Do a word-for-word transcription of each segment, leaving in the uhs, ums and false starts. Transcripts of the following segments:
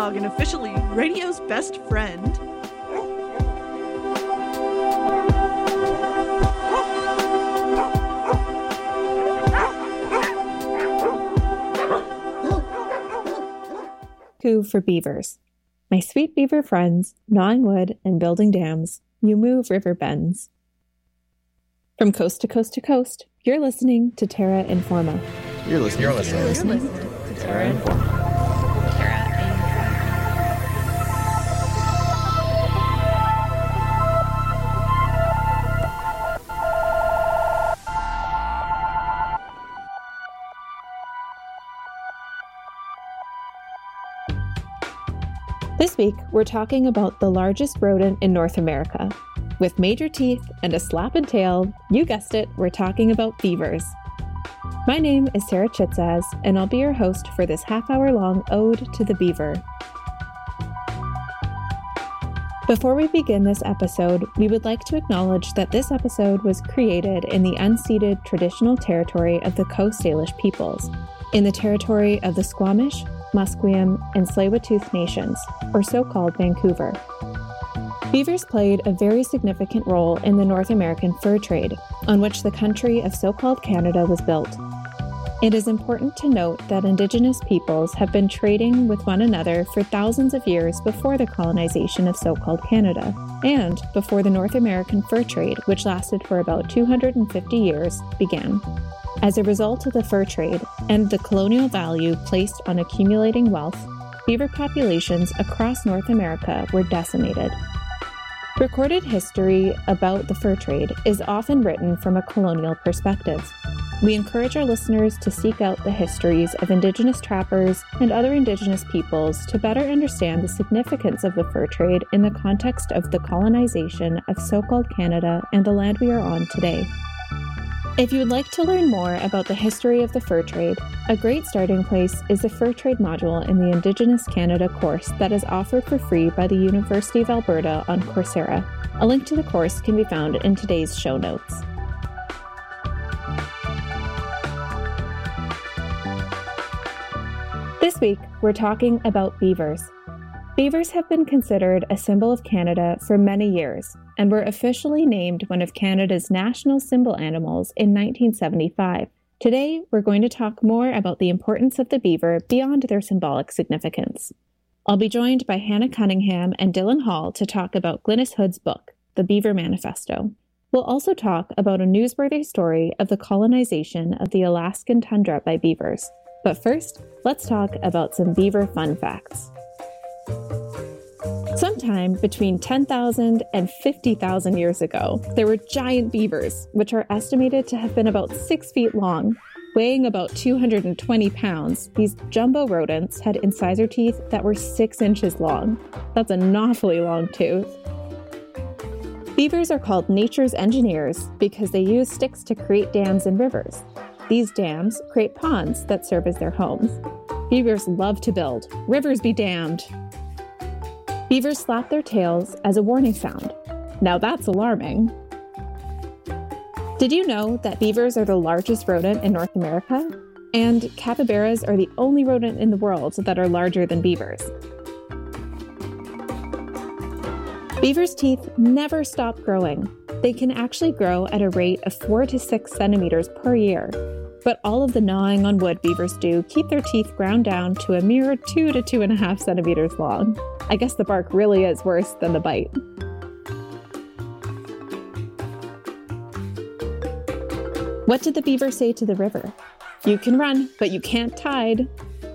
dog and officially radio's best friend. Coo for beavers. My sweet beaver friends, gnawing wood and building dams, you move river bends. From coast to coast to coast, you're listening to Terra Informa. You're listening. You're listening. You're listening to Terra Informa. This week, we're talking about the largest rodent in North America. With major teeth and a slapping tail, you guessed it, we're talking about beavers. My name is Sarah Chitzaz, and I'll be your host for this half-hour-long ode to the beaver. Before we begin this episode, we would like to acknowledge that this episode was created in the unceded traditional territory of the Coast Salish peoples, in the territory of the Squamish, Musqueam, and Tsleil-Waututh nations, or so-called Vancouver. Beavers played a very significant role in the North American fur trade, on which the country of so-called Canada was built. It is important to note that Indigenous peoples have been trading with one another for thousands of years before the colonization of so-called Canada, and before the North American fur trade, which lasted for about two hundred fifty years, began. As a result of the fur trade and the colonial value placed on accumulating wealth, beaver populations across North America were decimated. Recorded history about the fur trade is often written from a colonial perspective. We encourage our listeners to seek out the histories of Indigenous trappers and other Indigenous peoples to better understand the significance of the fur trade in the context of the colonization of so-called Canada and the land we are on today. If you would like to learn more about the history of the fur trade, a great starting place is the Fur Trade module in the Indigenous Canada course that is offered for free by the University of Alberta on Coursera. A link to the course can be found in today's show notes. This week, we're talking about beavers. Beavers have been considered a symbol of Canada for many years, and were officially named one of Canada's national symbol animals in nineteen seventy-five. Today, we're going to talk more about the importance of the beaver beyond their symbolic significance. I'll be joined by Hannah Cunningham and Dylan Hall to talk about Glynis Hood's book, The Beaver Manifesto. We'll also talk about a newsworthy story of the colonization of the Alaskan tundra by beavers. But first, let's talk about some beaver fun facts. Sometime between ten thousand and fifty thousand years ago, there were giant beavers, which are estimated to have been about six feet long. Weighing about two hundred twenty pounds, these jumbo rodents had incisor teeth that were six inches long. That's an awfully long tooth. Beavers are called nature's engineers because they use sticks to create dams and rivers. These dams create ponds that serve as their homes. Beavers love to build. Rivers be damned. Beavers slap their tails as a warning sound. Now that's alarming. Did you know that beavers are the largest rodent in North America? And capybaras are the only rodent in the world that are larger than beavers. Beavers' teeth never stop growing. They can actually grow at a rate of four to six centimeters per year. But all of the gnawing on wood beavers do keep their teeth ground down to a mere two to two and a half centimeters long. I guess the bark really is worse than the bite. What did the beaver say to the river? You can run, but you can't tide.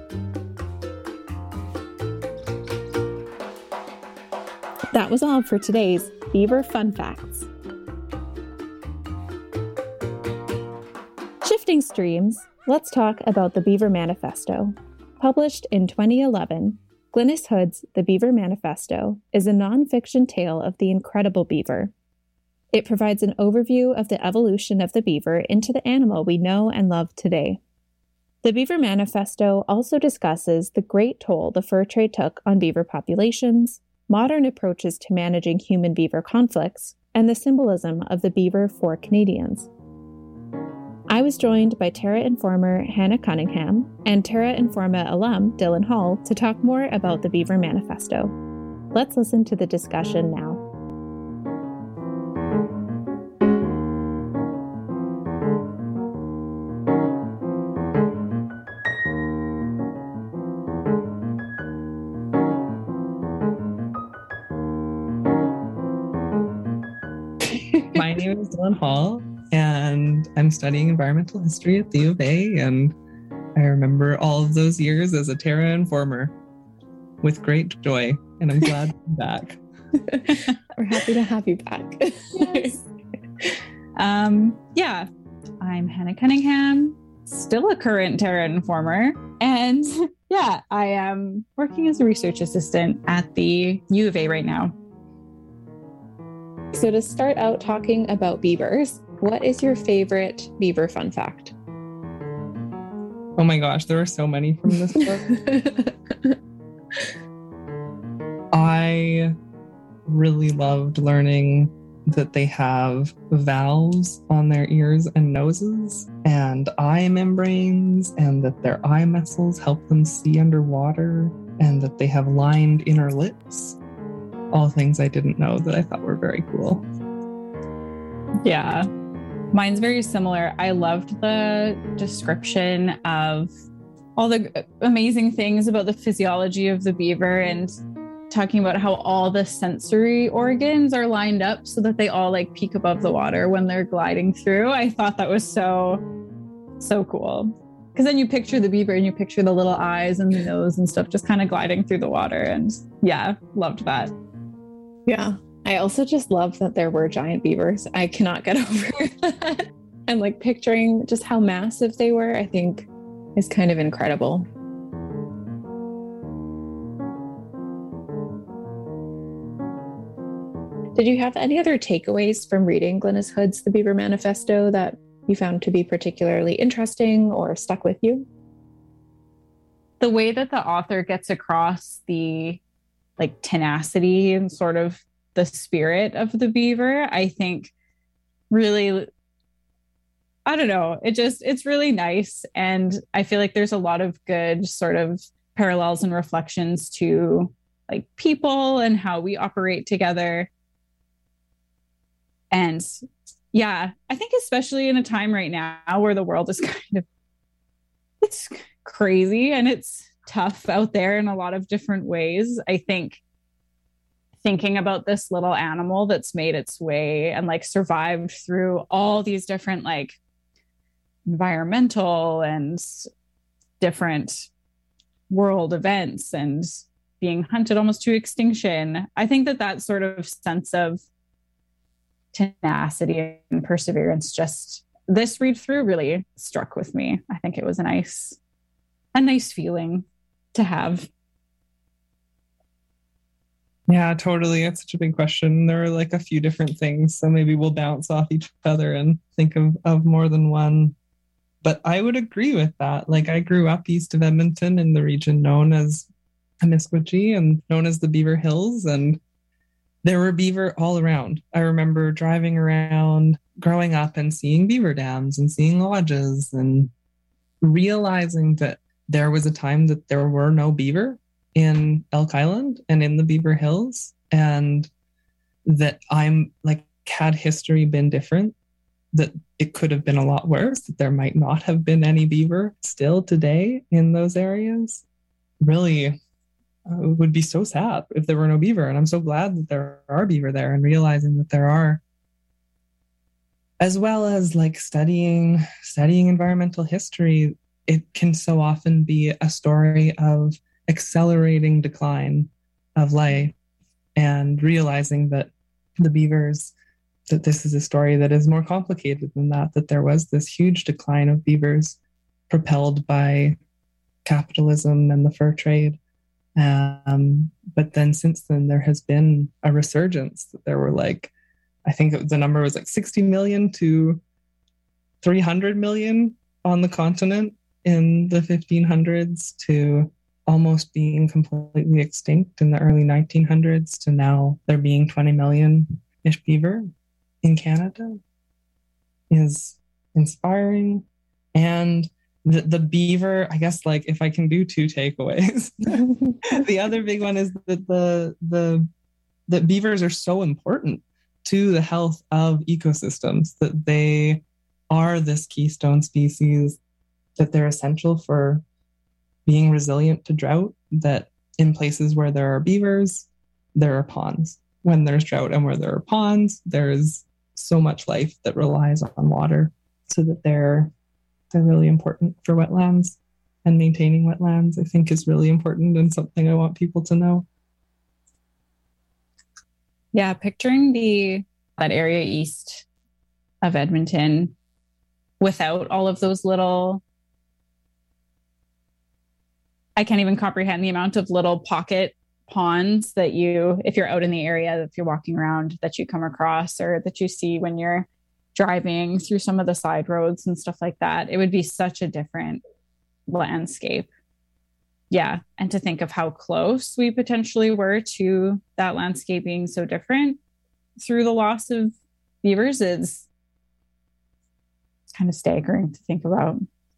That was all for today's Beaver Fun Facts. Shifting streams, let's talk about the Beaver Manifesto. Published in twenty eleven, Glynis Hood's The Beaver Manifesto is a non-fiction tale of the incredible beaver. It provides an overview of the evolution of the beaver into the animal we know and love today. The Beaver Manifesto also discusses the great toll the fur trade took on beaver populations, modern approaches to managing human-beaver conflicts, and the symbolism of the beaver for Canadians. I was joined by Terra Informer Hannah Cunningham and Terra Informa alum Dylan Hall to talk more about the Beaver Manifesto. Let's listen to the discussion now. My name is Dylan Hall, and I'm studying environmental history at the U of A, and I remember all of those years as a Terra Informer with great joy, and I'm glad to be back. We're happy to have you back. Yes. um, yeah, I'm Hannah Cunningham, still a current Terra Informer, and yeah, I am working as a research assistant at the U of A right now. So to start out talking about beavers, what is your favorite beaver fun fact? Oh my gosh, there are so many from this book. I really loved learning that they have valves on their ears and noses and eye membranes, and that their eye muscles help them see underwater, and that they have lined inner lips. All things I didn't know that I thought were very cool. Yeah, mine's very similar. I loved the description of all the amazing things about the physiology of the beaver and talking about how all the sensory organs are lined up so that they all like peek above the water when they're gliding through. I thought that was so, so cool. Because then you picture the beaver and you picture the little eyes and the nose and stuff just kind of gliding through the water. And yeah, loved that. Yeah. I also just love that there were giant beavers. I cannot get over that. And like picturing just how massive they were, I think is kind of incredible. Did you have any other takeaways from reading Glynis Hood's The Beaver Manifesto that you found to be particularly interesting or stuck with you? The way that the author gets across the like tenacity and sort of the spirit of the beaver, I think really, I don't know, it just, it's really nice. And I feel like there's a lot of good sort of parallels and reflections to like people and how we operate together. And yeah, I think especially in a time right now where the world is kind of, it's crazy and it's tough out there in a lot of different ways. I think thinking about this little animal that's made its way and like survived through all these different like environmental and different world events and being hunted almost to extinction. I think that that sort of sense of tenacity and perseverance, just this read through really struck with me. I think it was a nice, a nice feeling to have. Yeah, totally. It's such a big question. There are like a few different things, so maybe we'll bounce off each other and think of, of more than one. But I would agree with that. Like I grew up east of Edmonton in the region known as Amiskwaci and known as the Beaver Hills, and there were beaver all around. I remember driving around growing up and seeing beaver dams and seeing lodges and realizing that there was a time that there were no beaver in Elk Island and in the Beaver Hills, and that I'm like, had history been different, that it could have been a lot worse, that there might not have been any beaver still today in those areas. Really, uh, it would be so sad if there were no beaver. And I'm so glad that there are beaver there, and realizing that there are, as well as like studying, studying environmental history. It can so often be a story of accelerating decline of life, and realizing that the beavers, that this is a story that is more complicated than that, that there was this huge decline of beavers propelled by capitalism and the fur trade. Um, but then since then, there has been a resurgence. That there were like, I think the number was like sixty million to three hundred million on the continent in the fifteen hundreds, to almost being completely extinct in the early nineteen hundreds, to now there being twenty million-ish beaver in Canada, is inspiring. And the, the beaver, I guess, like if I can do two takeaways, the other big one is that the, the, that beavers are so important to the health of ecosystems, that they are this keystone species, that they're essential for being resilient to drought, that in places where there are beavers, there are ponds. When there's drought and where there are ponds, there's so much life that relies on water, so that they're they're really important for wetlands, and maintaining wetlands, I think, is really important and something I want people to know. Yeah, picturing the that area east of Edmonton without all of those little, I can't even comprehend the amount of little pocket ponds that you, if you're out in the area, if you're walking around, that you come across or that you see when you're driving through some of the side roads and stuff like that. It would be such a different landscape. Yeah. And to think of how close we potentially were to that landscape being so different through the loss of beavers is kind of staggering to think about.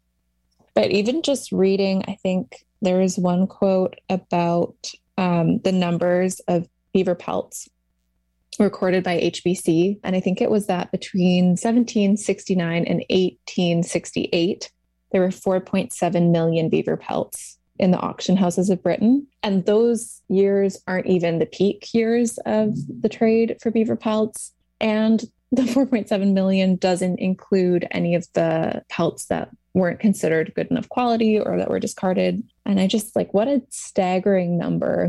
But even just reading, I think there is one quote about um, the numbers of beaver pelts recorded by H B C. And I think it was that between seventeen sixty-nine and eighteen sixty-eight, there were four point seven million beaver pelts in the auction houses of Britain. And those years aren't even the peak years of the trade for beaver pelts. And the four point seven million doesn't include any of the pelts that weren't considered good enough quality or that were discarded. And I just like, what a staggering number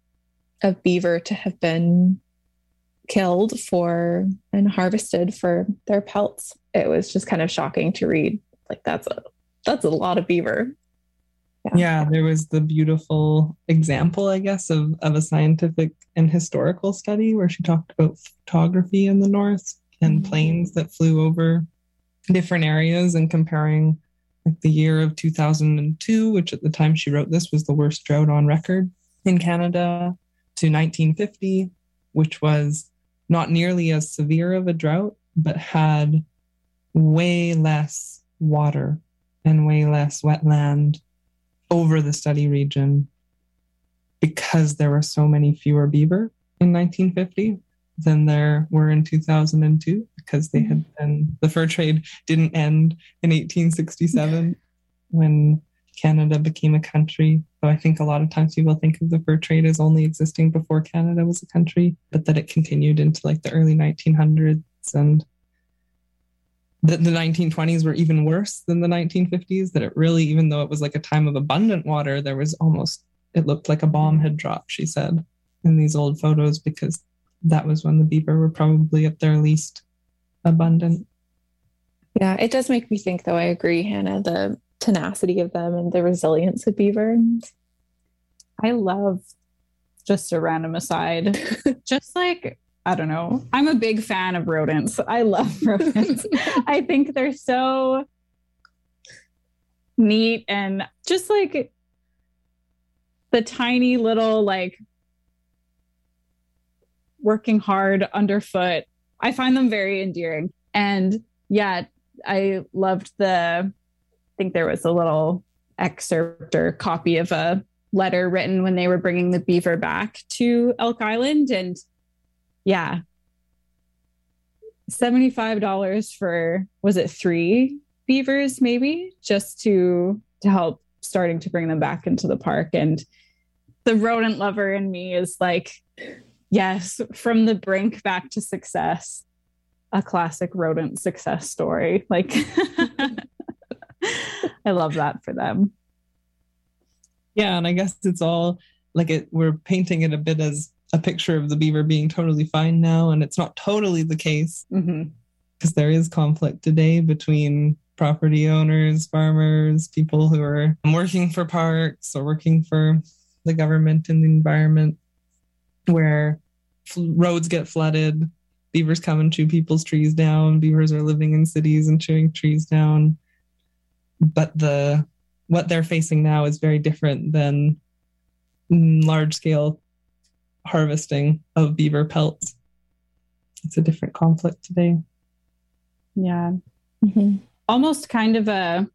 of beaver to have been killed for and harvested for their pelts. It was just kind of shocking to read. Like that's a that's a lot of beaver. Yeah. yeah, there was the beautiful example, I guess, of, of a scientific and historical study where she talked about photography in the north and mm-hmm. planes that flew over different areas, and comparing like the year of two thousand two, which at the time she wrote this was the worst drought on record in Canada, to nineteen fifty, which was not nearly as severe of a drought, but had way less water and way less wetland over the study region because there were so many fewer beaver in nineteen fifty than there were in two thousand two, because they had been, the fur trade didn't end in eighteen sixty-seven when Canada became a country. So I think a lot of times people think of the fur trade as only existing before Canada was a country, but that it continued into like the early nineteen hundreds, and that the nineteen twenties were even worse than the nineteen fifties, that it really, even though it was like a time of abundant water, there was almost, it looked like a bomb had dropped, she said, in these old photos, because that was when the beaver were probably at their least abundant. Yeah, it does make me think, though, I agree, Hannah, the tenacity of them and the resilience of beaver. I love, just a random aside, just like, I don't know, I'm a big fan of rodents. I love rodents. I think they're so neat, and just like the tiny little, like, working hard underfoot. I find them very endearing. And yeah, I loved the, I think there was a little excerpt or copy of a letter written when they were bringing the beaver back to Elk Island. And yeah, seventy-five dollars for, was it three beavers maybe, just to, to help starting to bring them back into the park. And the rodent lover in me is like, yes, from the brink back to success, a classic rodent success story. Like, I love that for them. Yeah, and I guess it's all like it, we're painting it a bit as a picture of the beaver being totally fine now, and it's not totally the case, because mm-hmm. there is conflict today between property owners, farmers, people who are working for parks or working for the government and the environment, where roads get flooded, beavers come and chew people's trees down, beavers are living in cities and chewing trees down. But the what they're facing now is very different than large-scale harvesting of beaver pelts. It's a different conflict today. Yeah. Mm-hmm. almost kind of a,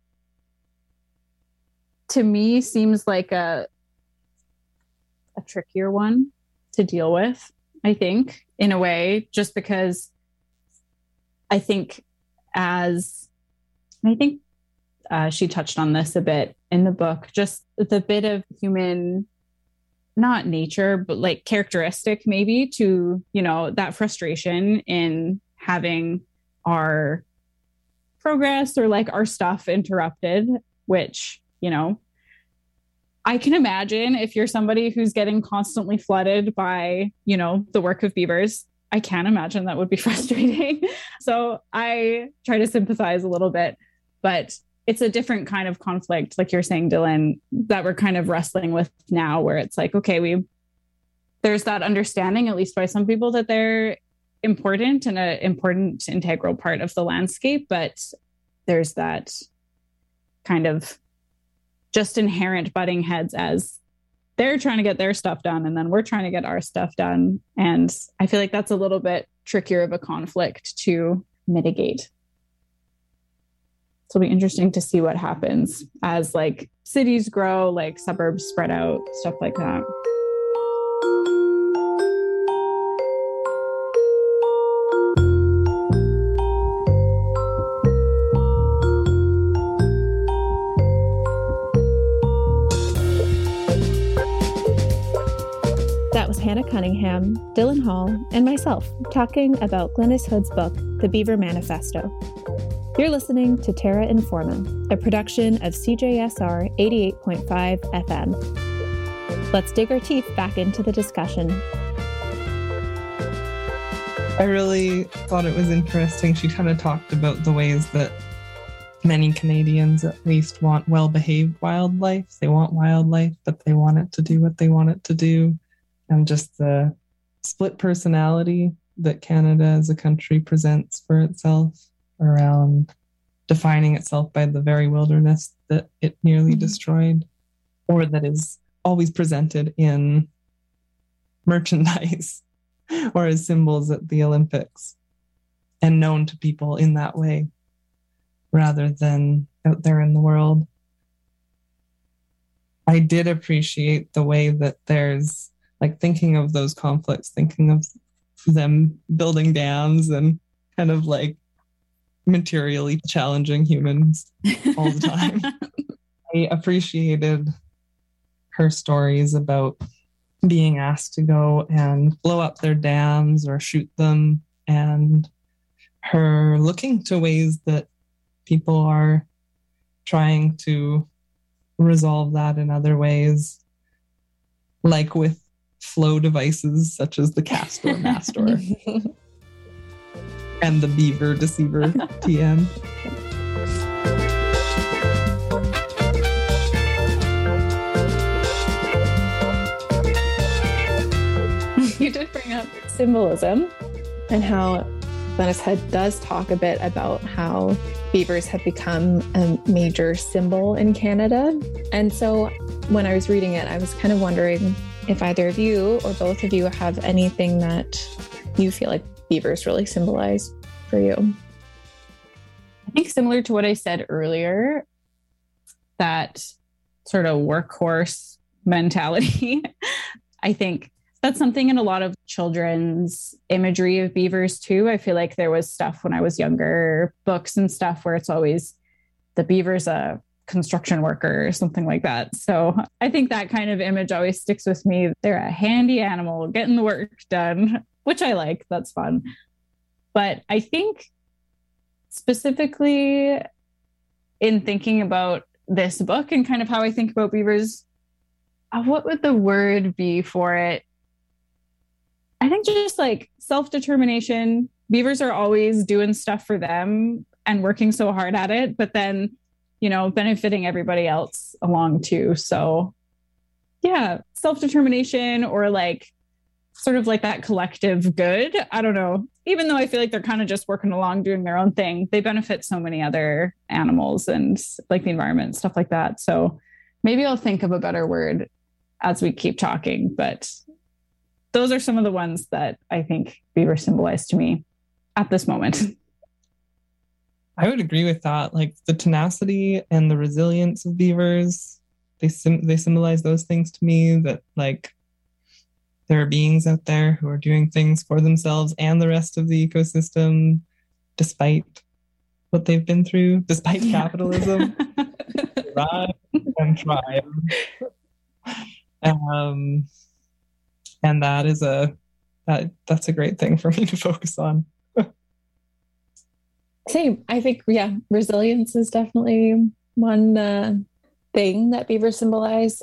to me, seems like a, a trickier one to deal with, I think, in a way, just because I think as, I think uh, she touched on this a bit in the book, just the bit of human, not nature, but like characteristic maybe to, you know, that frustration in having our progress or like our stuff interrupted, which, you know, I can imagine if you're somebody who's getting constantly flooded by, you know, the work of beavers, I can't imagine that would be frustrating. So I try to sympathize a little bit, but it's a different kind of conflict, like you're saying, Dylan, that we're kind of wrestling with now, where it's like, okay, we, there's that understanding, at least by some people, that they're important and an important integral part of the landscape, but there's that kind of just inherent butting heads as they're trying to get their stuff done and then we're trying to get our stuff done. And I feel like that's a little bit trickier of a conflict to mitigate. So it'll be interesting to see what happens as like cities grow, like suburbs spread out, stuff like that. Hannah Cunningham, Dylan Hall, and myself talking about Glynis Hood's book, The Beaver Manifesto. You're listening to Terra Informa, a production of C J S R eighty-eight point five F M. Let's dig our teeth back into the discussion. I really thought it was interesting. She kind of talked about the ways that many Canadians at least want well-behaved wildlife. They want wildlife, but they want it to do what they want it to do. And just the split personality that Canada as a country presents for itself around defining itself by the very wilderness that it nearly mm-hmm. destroyed, or that is always presented in merchandise or as symbols at the Olympics and known to people in that way rather than out there in the world. I did appreciate the way that there's like thinking of those conflicts, thinking of them building dams and kind of like materially challenging humans all the time. I appreciated her stories about being asked to go and blow up their dams or shoot them, and her looking to ways that people are trying to resolve that in other ways, like with flow devices such as the Castor Mastor and the Beaver Deceiver T M. You did bring up symbolism and how Glynis Hood does talk a bit about how beavers have become a major symbol in Canada. And so when I was reading it, I was kind of wondering if either of you or both of you have anything that you feel like beavers really symbolize for you. I think similar to what I said earlier, that sort of workhorse mentality, I think that's something in a lot of children's imagery of beavers too. I feel like there was stuff when I was younger, books and stuff where it's always the beaver's a construction worker or something like that. So I think that kind of image always sticks with me. They're a handy animal getting the work done, which I like. That's fun. But I think specifically in thinking about this book and kind of how I think about beavers, uh, what would the word be for it? I think just like self-determination. Beavers are always doing stuff for them and working so hard at it, but then, you know, benefiting everybody else along too. So yeah, self-determination or like sort of like that collective good. I don't know. Even though I feel like they're kind of just working along doing their own thing, they benefit so many other animals and like the environment, stuff like that. So maybe I'll think of a better word as we keep talking, but those are some of the ones that I think beaver symbolize to me at this moment. I would agree with that. Like the tenacity and the resilience of beavers, they sim- they symbolize those things to me, that like there are beings out there who are doing things for themselves and the rest of the ecosystem, despite what they've been through, despite yeah. capitalism. Survive and thrive. Um, and that is a that that's a great thing for me to focus on. Same. I think, yeah, resilience is definitely one uh, thing that beavers symbolize.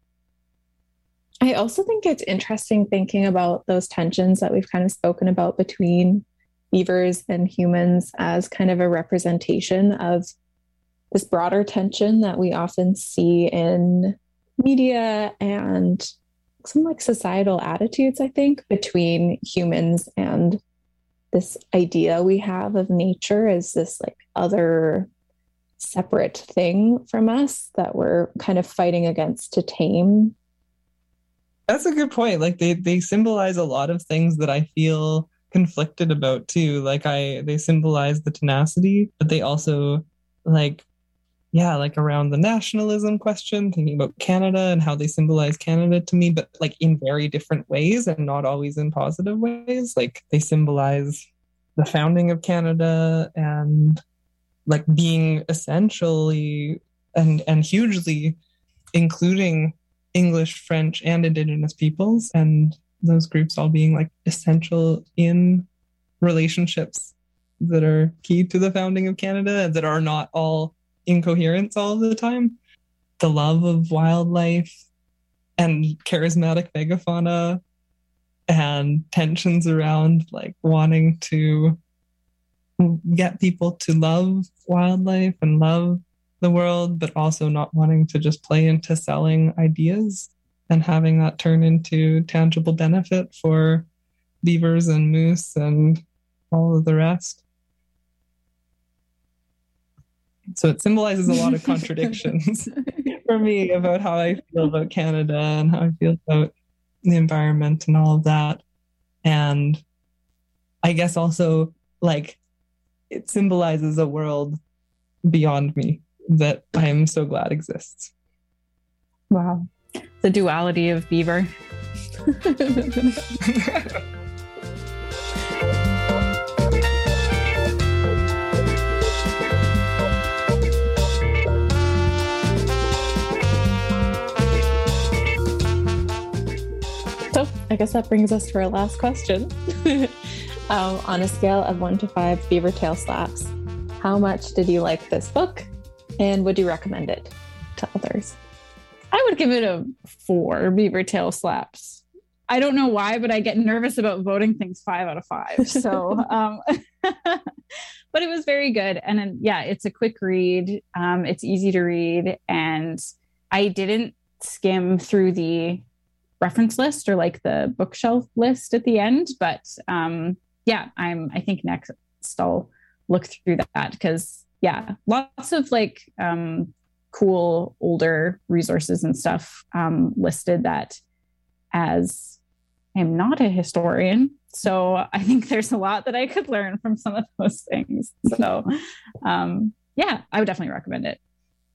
I also think it's interesting thinking about those tensions that we've kind of spoken about between beavers and humans as kind of a representation of this broader tension that we often see in media and some like societal attitudes, I think, between humans and this idea we have of nature as this like other separate thing from us that we're kind of fighting against to tame. That's a good point. Like they they symbolize a lot of things that I feel conflicted about too. Like I they symbolize the tenacity, but they also like yeah, like around the nationalism question, thinking about Canada and how they symbolize Canada to me, but like in very different ways and not always in positive ways. Like they symbolize the founding of Canada and like being essentially and and hugely including English, French, and Indigenous peoples, and those groups all being like essential in relationships that are key to the founding of Canada, that are not all incoherence all the time. The love of wildlife and charismatic megafauna and tensions around like wanting to get people to love wildlife and love the world, but also not wanting to just play into selling ideas and having that turn into tangible benefit for beavers and moose and all of the rest. So it symbolizes a lot of contradictions for me about how I feel about Canada and how I feel about the environment and all of that. And I guess also like it symbolizes a world beyond me that I am so glad exists. Wow. The duality of beaver. So I guess that brings us to our last question. um, on a scale of one to five beaver tail slaps, how much did you like this book, and would you recommend it to others? I would give it a four beaver tail slaps. I don't know why, but I get nervous about voting things five out of five. So, um, but it was very good. And then, yeah, it's a quick read. Um, it's easy to read. And I didn't skim through the reference list or like the bookshelf list at the end. But um, yeah, I'm, I think next I'll look through that because yeah, lots of like um, cool older resources and stuff um, listed that as I'm not a historian. So I think there's a lot that I could learn from some of those things. So um, yeah, I would definitely recommend it.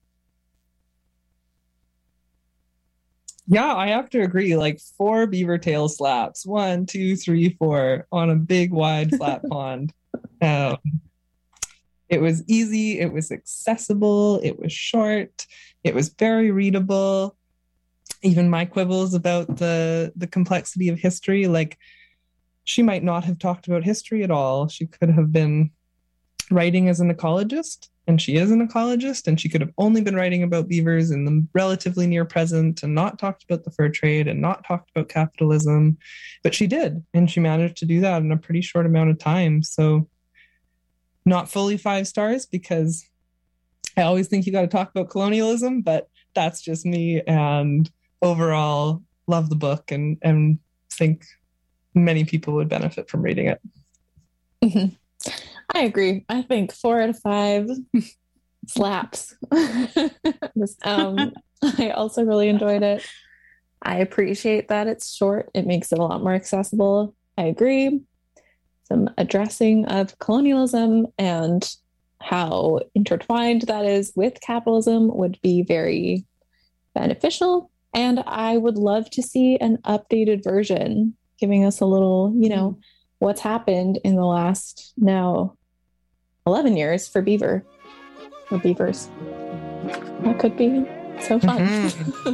Yeah, I have to agree. Like four beaver tail slaps, one, two, three, four, on a big, wide, flat pond. Um, it was easy. It was accessible. It was short. It was very readable. Even my quibbles about the the complexity of history, like she might not have talked about history at all. She could have been writing as an ecologist, and she is an ecologist, and she could have only been writing about beavers in the relatively near present and not talked about the fur trade and not talked about capitalism. But she did, and she managed to do that in a pretty short amount of time. So not fully five stars because I always think you got to talk about colonialism, but that's just me. And overall, love the book and, and think many people would benefit from reading it. Mm-hmm. I agree. I think four out of five slaps. um, I also really enjoyed it. I appreciate that it's short. It makes it a lot more accessible. I agree. Some addressing of colonialism and how intertwined that is with capitalism would be very beneficial. And I would love to see an updated version giving us a little, you know, what's happened in the last now eleven years for beaver, for beavers. That could be so fun. Mm-hmm.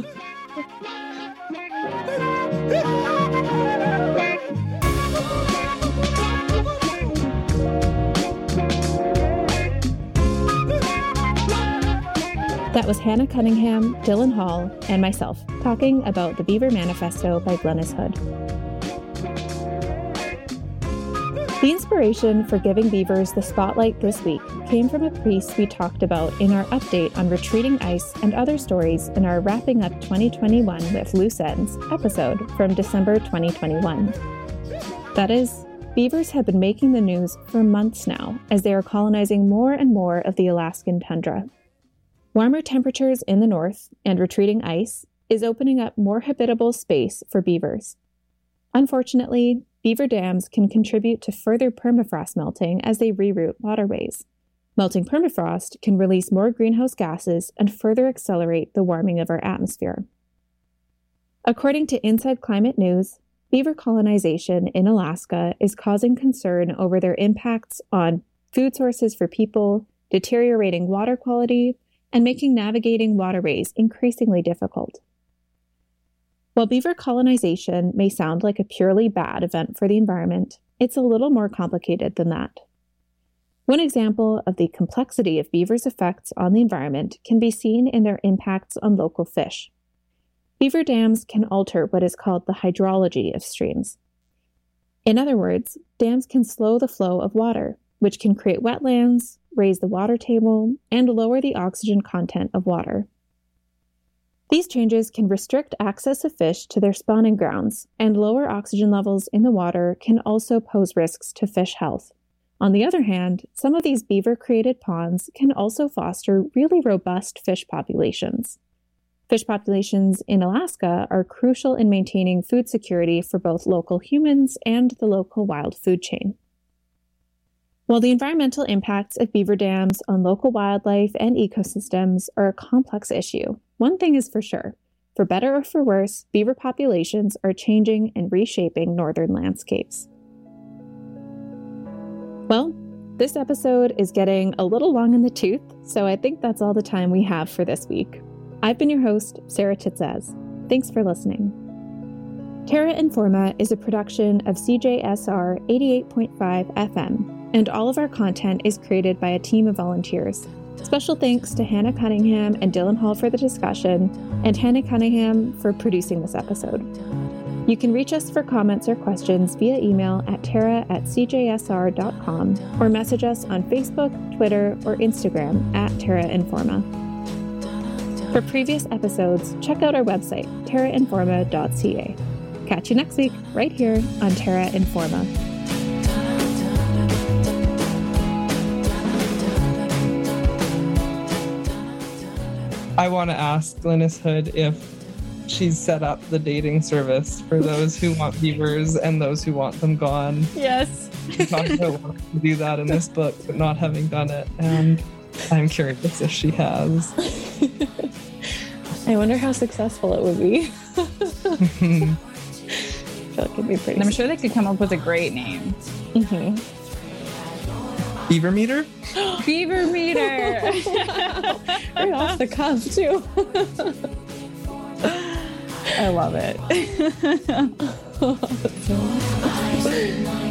That was Hannah Cunningham, Dylan Hall, and myself talking about the Beaver Manifesto by Glenys Hood. The inspiration for giving beavers the spotlight this week came from a piece we talked about in our update on retreating ice and other stories in our Wrapping Up twenty twenty-one with Loose Ends episode from December twenty twenty-one. That is, beavers have been making the news for months now as they are colonizing more and more of the Alaskan tundra. Warmer temperatures in the north and retreating ice is opening up more habitable space for beavers. Unfortunately, beaver dams can contribute to further permafrost melting as they reroute waterways. Melting permafrost can release more greenhouse gases and further accelerate the warming of our atmosphere. According to Inside Climate News, beaver colonization in Alaska is causing concern over their impacts on food sources for people, deteriorating water quality, and making navigating waterways increasingly difficult. While beaver colonization may sound like a purely bad event for the environment, it's a little more complicated than that. One example of the complexity of beavers' effects on the environment can be seen in their impacts on local fish. Beaver dams can alter what is called the hydrology of streams. In other words, dams can slow the flow of water, which can create wetlands, raise the water table, and lower the oxygen content of water. These changes can restrict access of fish to their spawning grounds, and lower oxygen levels in the water can also pose risks to fish health. On the other hand, some of these beaver-created ponds can also foster really robust fish populations. Fish populations in Alaska are crucial in maintaining food security for both local humans and the local wild food chain. While the environmental impacts of beaver dams on local wildlife and ecosystems are a complex issue, one thing is for sure. For better or for worse, beaver populations are changing and reshaping northern landscapes. Well, this episode is getting a little long in the tooth, so I think that's all the time we have for this week. I've been your host, Sarah Titzaz. Thanks for listening. Terra Informa is a production of C J S R eighty-eight point five F M, and all of our content is created by a team of volunteers. Special thanks to Hannah Cunningham and Dylan Hall for the discussion, and Hannah Cunningham for producing this episode. You can reach us for comments or questions via email at terra at c j s r dot com or message us on Facebook, Twitter, or Instagram at Terra Informa. For previous episodes, check out our website, terra informa dot c a. Catch you next week, right here on Terra Informa. I want to ask Glenys Hood if she's set up the dating service for those who want beavers and those who want them gone. Yes. She talked about wanting to do that in this book, but not having done it. And I'm curious if she has. I wonder how successful it would be. I feel like it'd be pretty. And I'm sure they could come up with a great name. Mm-hmm. Beaver meter? Beaver meter. Right off the cuff, too. I love it. Oh,